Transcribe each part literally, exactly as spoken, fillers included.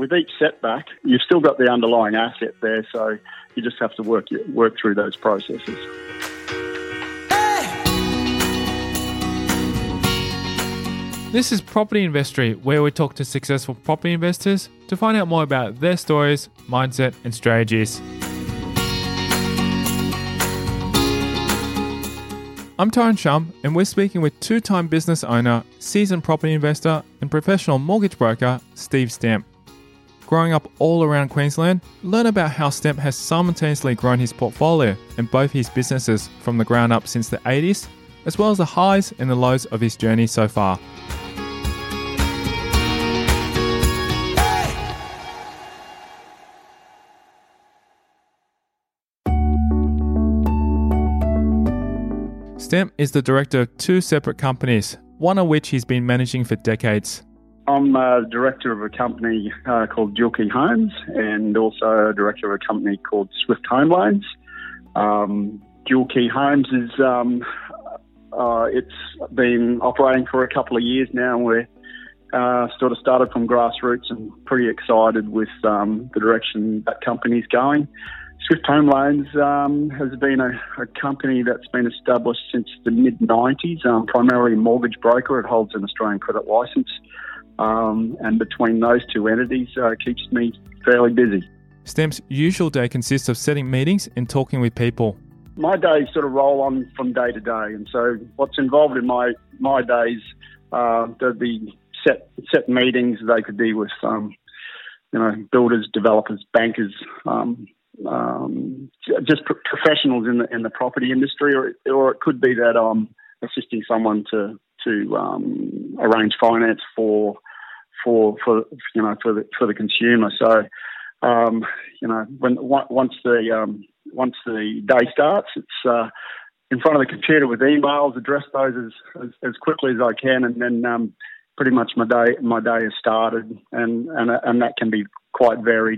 with each setback, you've still got the underlying asset there, so you just have to work work through those processes. This is Property Investory, where we talk to successful property investors to find out more about their stories, mindset and strategies. I'm Tyrone Shum, and we're speaking with two-time business owner, seasoned property investor and professional mortgage broker, Steve Stemp. Growing up all around Queensland, learn about how Stemp has simultaneously grown his portfolio and both his businesses from the ground up since the eighties, as well as the highs and the lows of his journey so far. Stemp is the director of two separate companies, one of which he's been managing for decades. I'm a director of a company uh, called Dual Key Homes, and also a director of a company called Swift Home Loans. Um, Dual Key Homes is um, uh, it's been operating for a couple of years now. We're uh, sort of started from grassroots and pretty excited with um, the direction that company's going. Swift Home Loans um, has been a, a company that's been established since the mid nineties, um, primarily a mortgage broker. It holds an Australian credit licence, um, and between those two entities uh, keeps me fairly busy. Stemp's usual day consists of setting meetings and talking with people. My days sort of roll on from day to day, and so what's involved in my, my days, uh, there'd be set, set meetings. They could be with um, you know, builders, developers, bankers, um, Um, just pro- professionals in the in the property industry, or or it could be that I'm assisting someone to to um, arrange finance for for for you know for the for the consumer. So um, you know when once the um, once the day starts, it's uh, in front of the computer with emails, address those as as, as quickly as I can, and then um, pretty much my day my day has started, and and and that can be quite varied.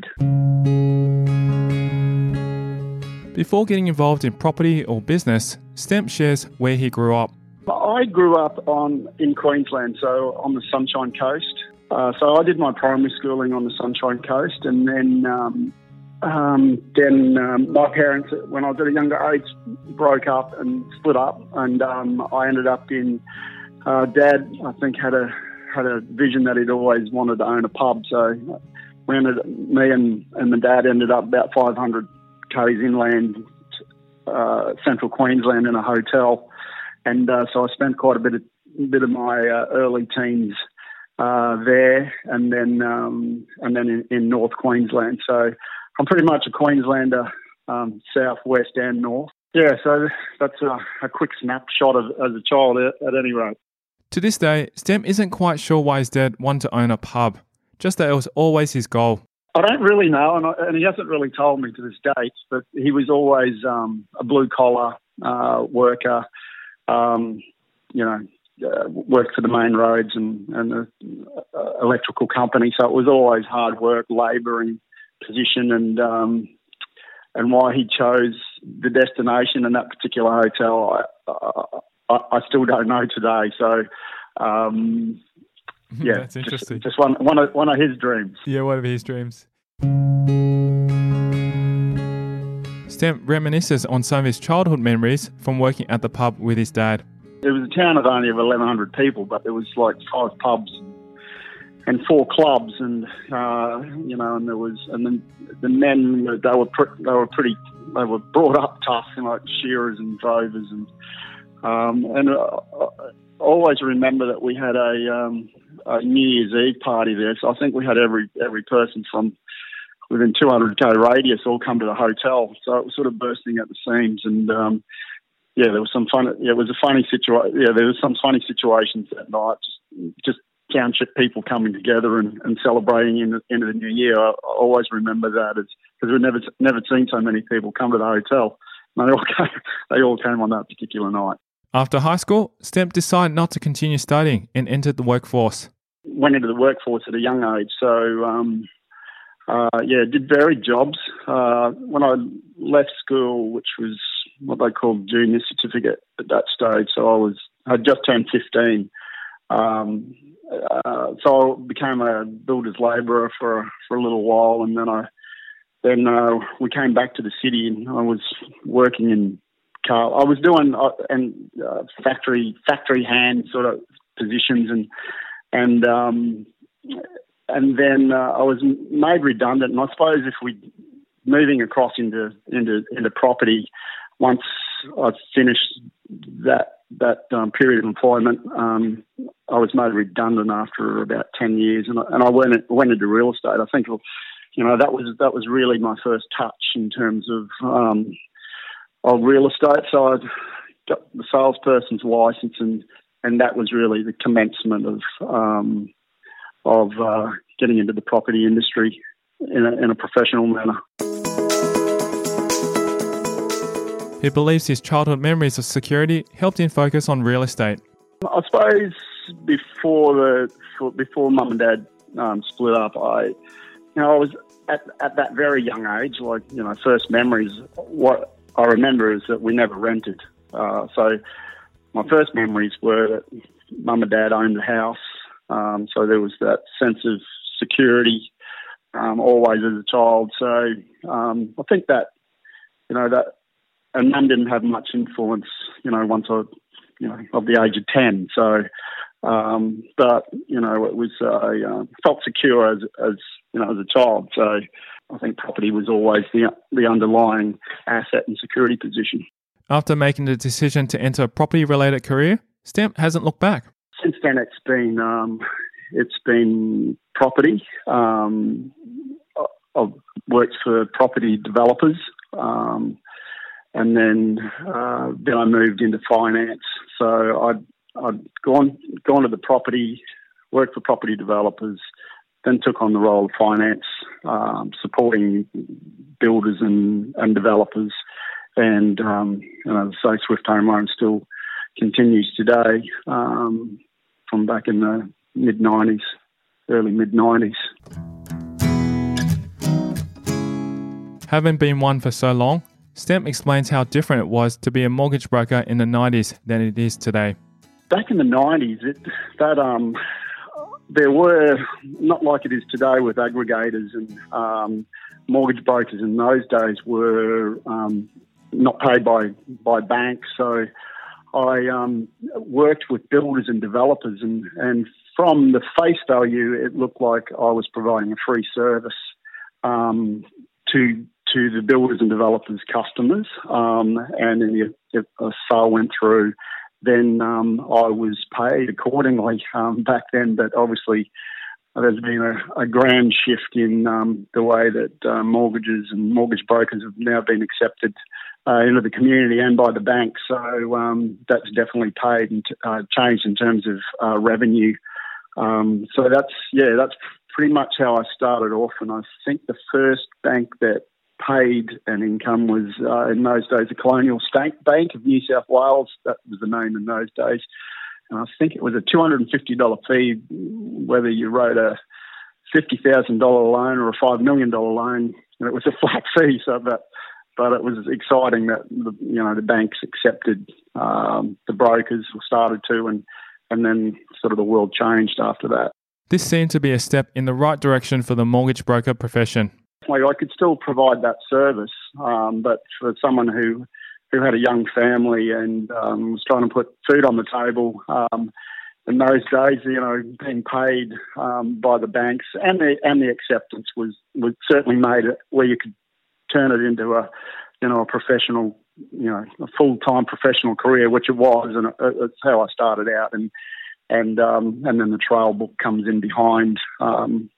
Before getting involved in property or business, Stemp shares where he grew up. I grew up on in Queensland, so on the Sunshine Coast. Uh, so I did my primary schooling on the Sunshine Coast, and then um, um, then um, my parents, when I was at a younger age, broke up and split up, and um, I ended up in. Uh, Dad, I think, had a had a vision that he'd always wanted to own a pub, so we ended, me and and my dad ended up about five hundred k's inland, uh, central Queensland in a hotel, and uh, so I spent quite a bit of bit of my uh, early teens uh, there, and then um, and then in, in North Queensland. So I'm pretty much a Queenslander, um, south, west, and north. Yeah, so that's a, a quick snapshot of as a child at, at any rate. To this day, Stemp isn't quite sure why his dad wanted to own a pub, just that it was always his goal. I don't really know, and, I, and he hasn't really told me to this date, but he was always um, a blue-collar uh, worker, um, you know, uh, worked for the main roads and, and the uh, electrical company, so it was always hard work, labouring position, and um, and why he chose the destination and that particular hotel, I, I, I still don't know today, so... Um, Yeah, that's interesting. Just, just one, one of one of his dreams. Yeah, one of his dreams. Stemp reminisces on some of his childhood memories from working at the pub with his dad. It was a town of only of eleven hundred people, but there was like five pubs and four clubs, and uh, you know, and there was, and then the men they were pre- they were pretty they were brought up tough, you know, like shearers and drovers, and um, and uh, I always remember that we had a. Um, a New Year's Eve party there, so I think we had every every person from within two hundred k radius all come to the hotel. So it was sort of bursting at the seams, and um, yeah, there was some fun. Yeah, it was a funny situation. Yeah, there was some funny situations that night. Just, just township people coming together and, and celebrating in the end of the new year. I, I always remember that because we've never never seen so many people come to the hotel. And they all came. They all came on that particular night. After high school, Stemp decided not to continue studying and entered the workforce. Went into the workforce at a young age, so um, uh, yeah, did varied jobs. Uh, when I left school, which was what they called junior certificate at that stage, so I was I just turned fifteen. Um, uh, so I became a builder's labourer for for a little while, and then I then uh, we came back to the city, and I was working in car. I was doing uh, and uh, factory factory hand sort of positions, and and um, and then uh, I was made redundant. And I suppose if we moving across into into into property, once I finished that that um, period of employment, um, I was made redundant after about ten years, and I, and I went went into real estate. I think, you know, that was that was really my first touch in terms of um, of real estate. So I got the salesperson's license, and and that was really the commencement of um, of uh, getting into the property industry in a, in a professional manner. He believes his childhood memories of security helped him focus on real estate. I suppose before the before Mum and Dad um, split up, I, you know, I was at at that very young age. Like, you know, first memories. What I remember is that we never rented. Uh, so my first memories were that Mum and Dad owned the house. Um, so there was that sense of security um, always as a child. So um, I think that, you know, that. And Mum didn't have much influence, you know, once I, you know, of the age of ten. So, um, but you know, it was I uh, felt secure as, as you know, as a child. So, I think property was always the the underlying asset and security position. After making the decision to enter a property-related career, Stemp hasn't looked back. Since then, it's been um, it's been property. Um, I've worked for property developers. Um, And then, uh, then I moved into finance. So I'd, I'd gone gone to the property, worked for property developers, then took on the role of finance, um, supporting builders and, and developers. And um, you know, so Swift Home Loan still continues today, um, from back in the mid nineties, early mid nineties. Having been one for so long, Stemp explains how different it was to be a mortgage broker in the nineties than it is today. Back in the nineties, it, that um, there were, not like it is today with aggregators and um, mortgage brokers in those days were um, not paid by, by banks. So I um, worked with builders and developers, and, and from the face value, it looked like I was providing a free service um, to to the builders and developers' customers, um, and then if a sale went through, then um, I was paid accordingly um, back then. But obviously, there's been a, a grand shift in um, the way that uh, mortgages and mortgage brokers have now been accepted uh, into the community and by the banks. So um, that's definitely paid and uh, changed in terms of uh, revenue. Um, so that's yeah, that's pretty much how I started off. And I think the first bank that paid an income was uh, in those days the Colonial State Bank of New South Wales. That was the name in those days. And I think it was a two hundred fifty dollars fee, whether you wrote a fifty thousand dollars loan or a five million dollars loan, and it was a flat fee. So, but, but it was exciting that the, you know the banks accepted um, the brokers, or started to, and and then sort of the world changed after that. This seemed to be a step in the right direction for the mortgage broker profession. Like, I could still provide that service, um, but for someone who, who had a young family and um, was trying to put food on the table, um, in those days, you know, being paid um, by the banks and the and the acceptance was, was certainly made it where you could turn it into a, you know, a professional, you know, a full time professional career, which it was, and it's how I started out, and and um, and then the trail book comes in behind um,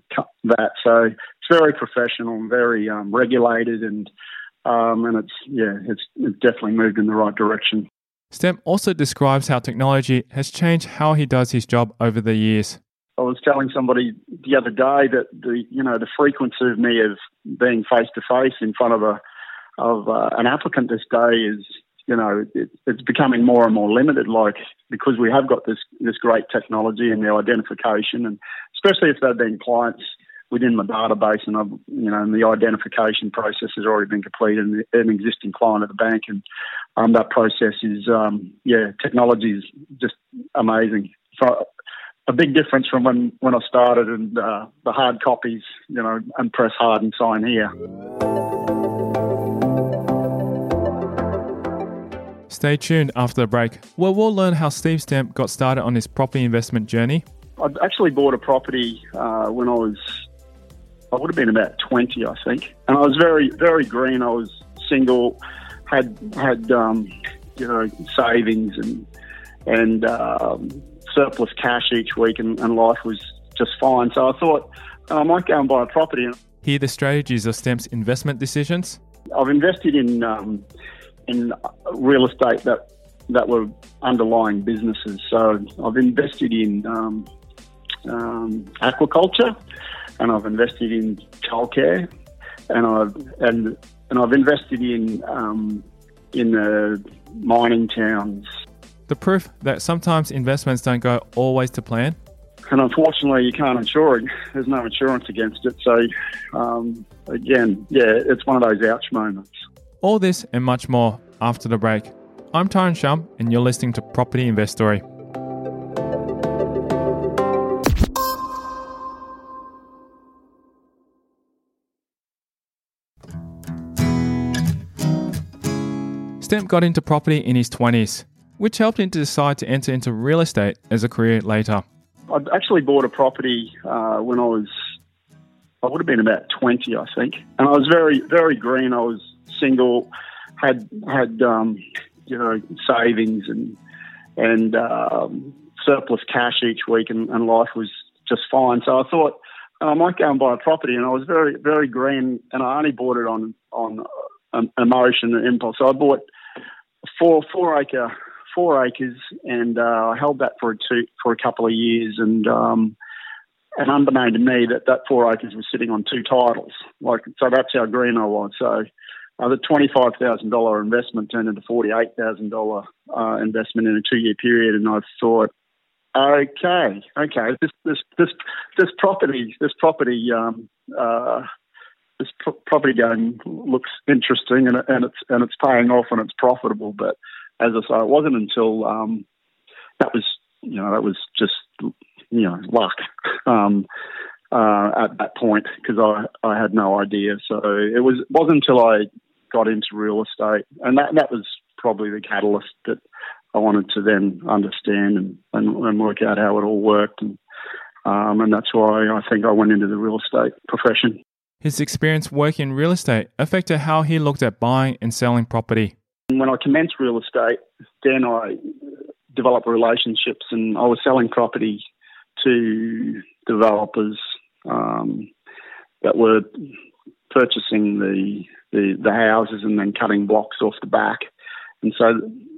that. So it's very professional and very um, regulated, and um, and it's yeah, it's, it's definitely moved in the right direction. Stemp also describes how technology has changed how he does his job over the years. I was telling somebody the other day that the you know the frequency of me of being face to face in front of a of uh, an applicant this day is, you know, it, it's becoming more and more limited, like, because we have got this this great technology and the identification, and especially if they've been clients within my database, and I've, you know, and the identification process has already been completed, and an existing client at the bank, and um, that process is, um, yeah, technology is just amazing. So a big difference from when, when I started, and uh, the hard copies, you know, and press hard and sign here. Stay tuned after the break, where we'll learn how Steve Stemp got started on his property investment journey. I actually bought a property uh, when I was, I would have been about twenty, I think. And I was very, very green. I was single, had, had um, you know, savings and, and um, surplus cash each week, and, and life was just fine. So I thought I might go and buy a property. Hear the strategies of Stemp's investment decisions? I've invested in um, in real estate that that were underlying businesses. So I've invested in um, um, aquaculture, and I've invested in childcare, and I've and and I've invested in um, in the mining towns. The proof that sometimes investments don't go always to plan. And unfortunately, you can't insure it. There's no insurance against it. So, um, again, yeah, it's one of those ouch moments. All this and much more after the break. I'm Tyron Shum, and you're listening to Property Investory. Stemp got into property in his twenties, which helped him to decide to enter into real estate as a career later. I actually bought a property uh, when I was, I would have been about twenty, I think. And I was very, very green. I was single, had, had um, you know, savings and, and um, surplus cash each week, and, and life was just fine. So I thought I might go and buy a property, and I was very, very green, and I only bought it on, on um, emotion and impulse. So I bought four, four acre Four acres, and uh, I held that for a two, for a couple of years, and um, and unbeknown to me, that, that four acres was sitting on two titles. Like, so that's how green I was. So uh, the twenty-five thousand dollars investment turned into forty-eight thousand dollars uh, investment in a two-year period, and I thought, okay, okay, this this this this property this property um, uh, this pro- property game looks interesting, and and it's and it's paying off, and it's profitable, but as I say, it wasn't until um, that was, you know, that was just, you know, luck um, uh, at that point, because I, I had no idea. So it was wasn't until I got into real estate, and that that was probably the catalyst that I wanted to then understand and, and, and work out how it all worked, and um, and that's why I think I went into the real estate profession. His experience working in real estate affected how he looked at buying and selling property. When I commenced real estate, then I developed relationships, and I was selling property to developers um, that were purchasing the, the the houses and then cutting blocks off the back, and so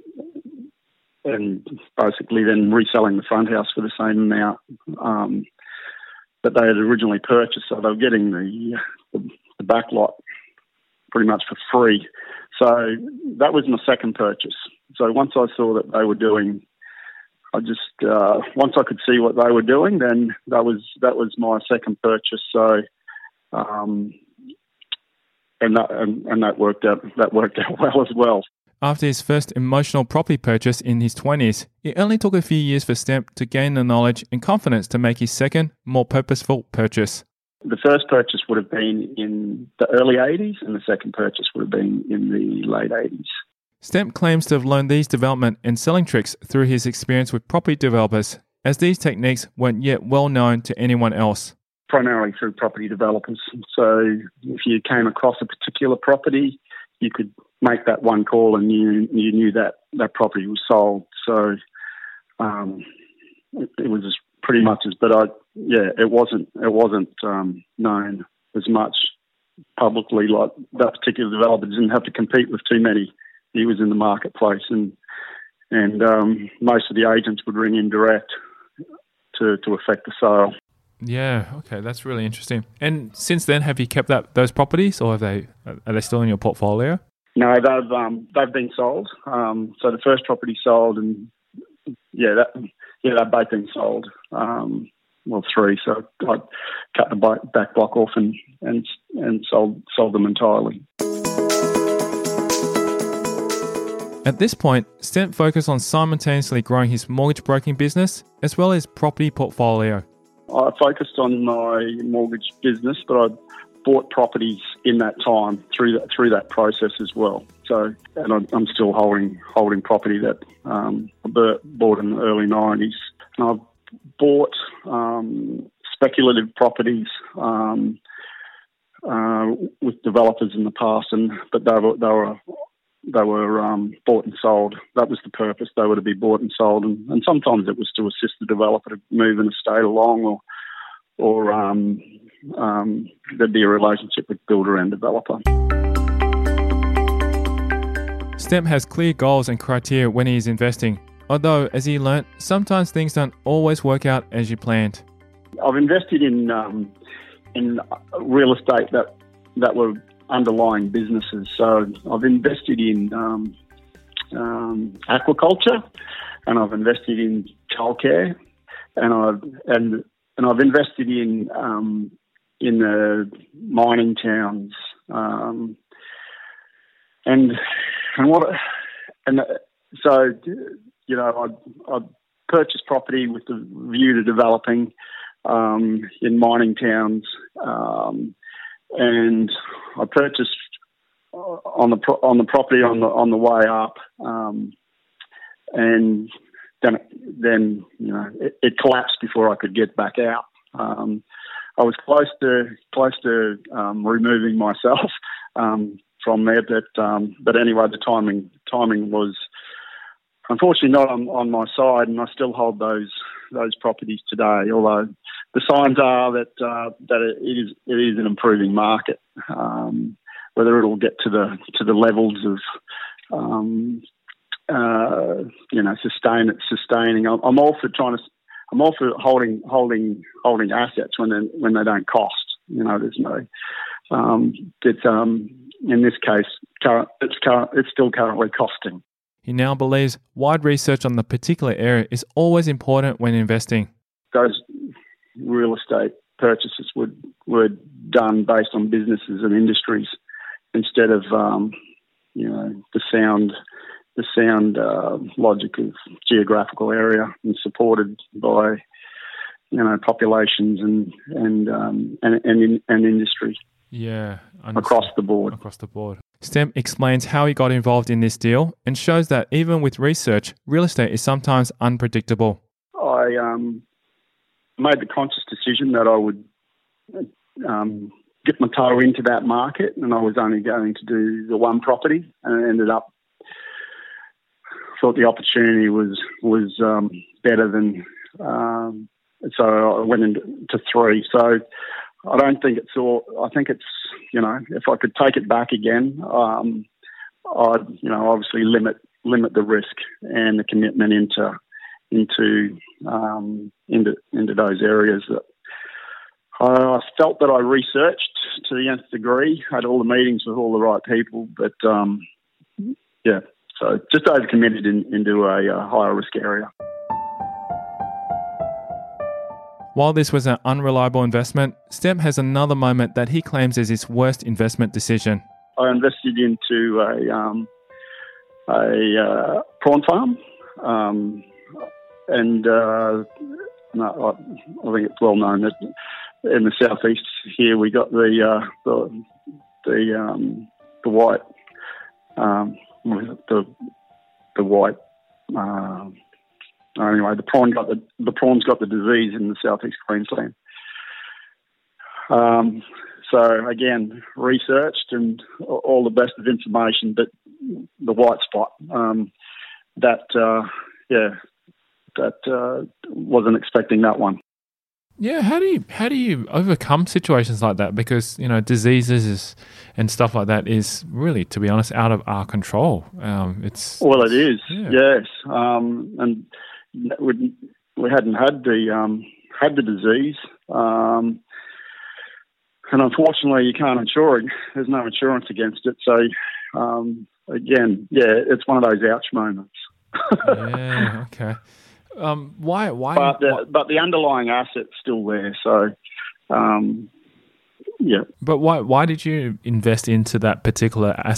and basically then reselling the front house for the same amount um, that they had originally purchased. So they were getting the the, the back lot pretty much for free. So that was my second purchase. So once I saw that they were doing, I just uh, once I could see what they were doing, then that was that was my second purchase. So, um, and that and, and that worked out that worked out well as well. After his first emotional property purchase in his twenties, it only took a few years for Stemp to gain the knowledge and confidence to make his second, more purposeful purchase. The first purchase would have been in the early eighties, and the second purchase would have been in the late eighties. Stemp claims to have learned these development and selling tricks through his experience with property developers, as these techniques weren't yet well known to anyone else. Primarily through property developers. So if you came across a particular property, you could make that one call, and you you knew that that property was sold. So um, it, it was pretty much as, but I. Yeah, it wasn't. It wasn't um, known as much publicly. Like that particular developer didn't have to compete with too many. He was in the marketplace, and and um, most of the agents would ring in direct to to effect the sale. Yeah. Okay, that's really interesting. And since then, have you kept that those properties, or have they are they still in your portfolio? No, they've um, they've been sold. Um, so the first property sold, and yeah, that yeah, they've both been sold. Um, Well, three. So I cut the back block off and and and sold sold them entirely. At this point, Stemp focused on simultaneously growing his mortgage broking business as well as property portfolio. I focused on my mortgage business, but I bought properties in that time through that through that process as well. So, and I'm, I'm still holding holding property that um, I bought in the early nineties. And I've bought um, speculative properties um, uh, with developers in the past, and but they were they were they were um, bought and sold. That was the purpose. They were to be bought and sold, and, and sometimes it was to assist the developer to move an estate along, or or um, um, there'd be a relationship with builder and developer. Stemp has clear goals and criteria when he is investing, although, as he learnt, sometimes things don't always work out as you planned. I've invested in um, in real estate that that were underlying businesses. So I've invested in um, um, aquaculture, and I've invested in childcare, and I've and and I've invested in um, in the mining towns, um, and and what and so you know I I purchased property with the view to developing um, in mining towns. Um, And I purchased on the pro- on the property on the on the way up, um, and then then you know it, it collapsed before I could get back out. Um, I was close to close to um, removing myself um, from there, but um, but anyway, the timing timing was unfortunately not on, on my side, and I still hold those those properties today. Although the signs are that uh, that it is it is an improving market. Um, whether it'll get to the to the levels of um, uh, you know sustain sustaining, I'm, I'm all for trying to. I'm all for holding holding holding assets when they when they don't cost. You know, there's no. Um, it's um, in this case, current, it's current, it's still currently costing. He now believes wide research on the particular area is always important when investing. Those real estate purchases were were done based on businesses and industries instead of um, you know the sound the sound uh, logic of geographical area, and supported by you know populations and and um, and, and and industry. Yeah, across the board. Across the board. Stemp explains how he got involved in this deal and shows that even with research, real estate is sometimes unpredictable. I um, made the conscious decision that I would um, dip my toe into that market, and I was only going to do the one property, and I ended up thought the opportunity was was um, better than um, so I went into three. So I don't think it's all. I think it's you know if I could take it back again, um, I'd you know obviously limit limit the risk and the commitment into into um, into into those areas that I felt that I researched to the nth degree. Had all the meetings with all the right people, but um, yeah, so just overcommitted in, into a, a higher risk area. While this was an unreliable investment, Stemp has another moment that he claims is his worst investment decision. I invested into a um, a uh, prawn farm, um, and uh, no, I, I think it's well known that in the southeast here we got the uh, the the, um, the white um, the the white. Uh, Anyway, the prawn got the the prawns got the disease in the southeast Queensland. Um, so again, researched and all the best of information, but the white spot um, that uh, yeah that uh, wasn't expecting that one. Yeah, how do you how do you overcome situations like that? Because you know diseases is, and stuff like that is really, to be honest, out of our control. Um, it's well, it is. Yeah. Yes, um, and. We, we hadn't had the um, had the disease, um, and unfortunately, you can't insure it. There's no insurance against it. So, um, again, yeah, it's one of those ouch moments. Yeah. Okay. Um, why? Why? But the, why? but the underlying asset's still there. So, um, yeah. But why? Why did you invest into that particular asset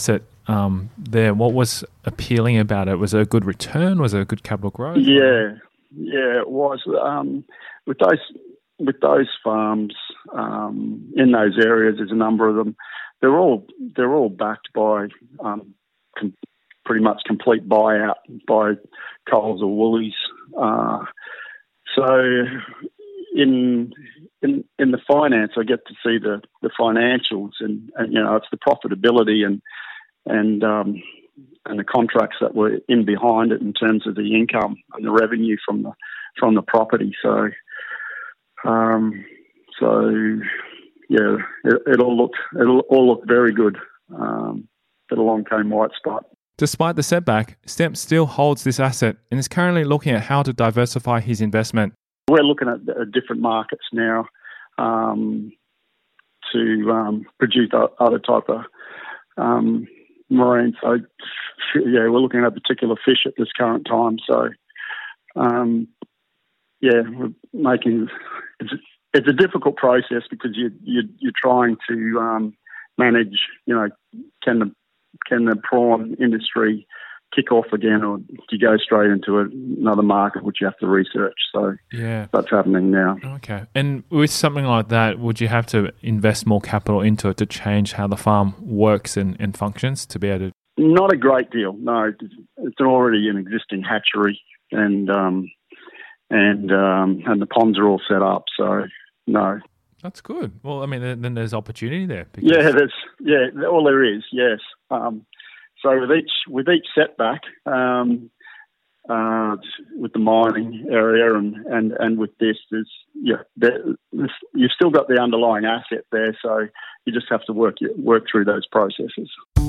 um, there. What was appealing about it? Was it a good return? Was it a good capital growth? Yeah, yeah, it was. Um, with those with those farms um, in those areas, there's a number of them. They're all they're all backed by um, com- pretty much complete buyout by Coles or Woolies. Uh, so in in in the finance, I get to see the, the financials, and, and you know it's the profitability and and um, and the contracts that were in behind it in terms of the income and the revenue from the from the property. So, um, so yeah, it, it'll look it'll all look very good. Um, but along came White Spot. Despite the setback, Stemp still holds this asset and is currently looking at how to diversify his investment. We're looking at uh, different markets now um, to um, produce other type of um, marine. So, yeah, we're looking at a particular fish at this current time. So, um, yeah, we're making it's, it's a difficult process because you, you you're trying to um, manage. You know, can the can the prawn industry kick off again, or do you go straight into another market which you have to research? So yeah, that's happening now. Okay. And with something like that, would you have to invest more capital into it to change how the farm works and, and functions to be able to? Not a great deal, no. It's already an existing hatchery, and um, and um, and the ponds are all set up, so no. That's good. Well, I mean, then, then there's opportunity there. Because... Yeah, there's yeah, all there is. Yes. Um, so with each with each setback, um, uh, with the mining area and, and, and with this, there's yeah, there, there's, you've still got the underlying asset there. So you just have to work work through those processes.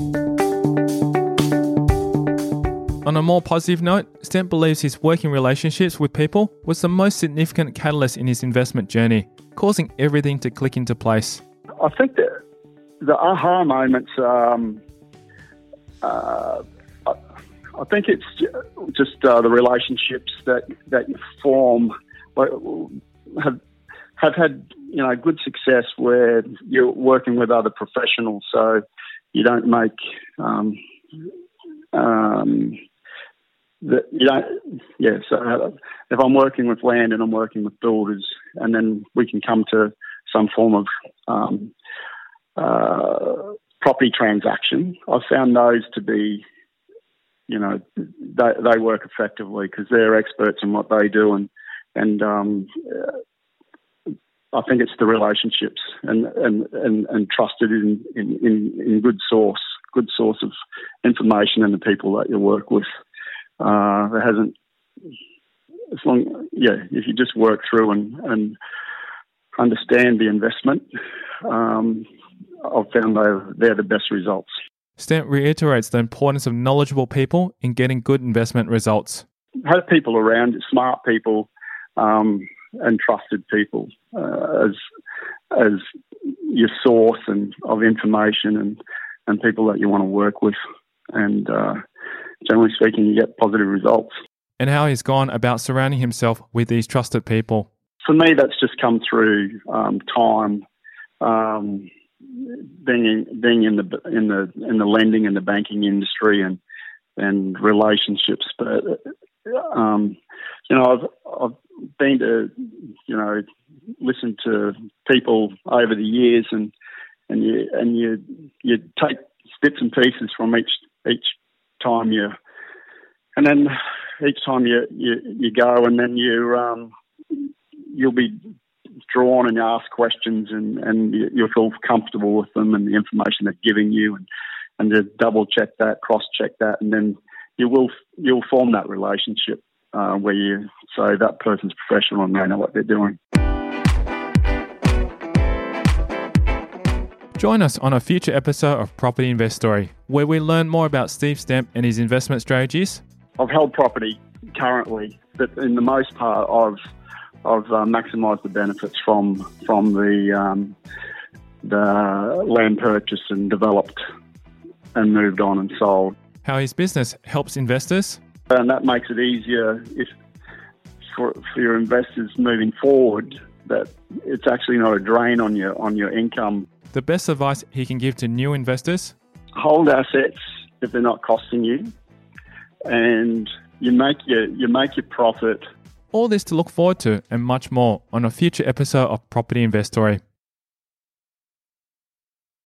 On a more positive note, Stemp believes his working relationships with people was the most significant catalyst in his investment journey, causing everything to click into place. I think that the aha moments, um, uh, I, I think it's just uh, the relationships that, that you form have have had you know good success where you're working with other professionals, so you don't make um, um, the, you don't yeah. So if I'm working with land and I'm working with builders, and then we can come to some form of um, uh, property transaction, I've found those to be, you know, they, they work effectively because they're experts in what they do, and and um, uh, I think it's the relationships and and, and, and trusted in, in, in, in good source, good source of information and the people that you work with. Uh, there hasn't, as long, yeah, if you just work through and, and understand the investment, um, I've found they're, they're the best results. Stemp reiterates the importance of knowledgeable people in getting good investment results. Have people around you, smart people, um, and trusted people uh, as as your source and of information and, and people that you want to work with. And uh, generally speaking, you get positive results. And how he's gone about surrounding himself with these trusted people. For me, that's just come through um, time, um, being in, being in the in the in the lending and the banking industry, and and relationships. But um, you know, I've I've been to you know listen to people over the years, and and you and you you take bits and pieces from each each time you, and then each time you you, you go, and then you um, you'll be drawn and you ask questions, and, and you, you'll feel comfortable with them and the information they're giving you, and, and to double check that, cross check that, and then you will you'll form that relationship uh, where you say that person's professional and they know what they're doing. Join us on a future episode of Property Invest Story, where we learn more about Steve Stemp and his investment strategies. I've held property currently, but in the most part, I've I've uh, maximised the benefits from from the um, the land purchase and developed and moved on and sold. How his business helps investors, and that makes it easier if for for your investors moving forward. That it's actually not a drain on your on your income. The best advice he can give to new investors: hold assets if they're not costing you, and you make your you make your profit. All this to look forward to and much more on a future episode of Property Investory.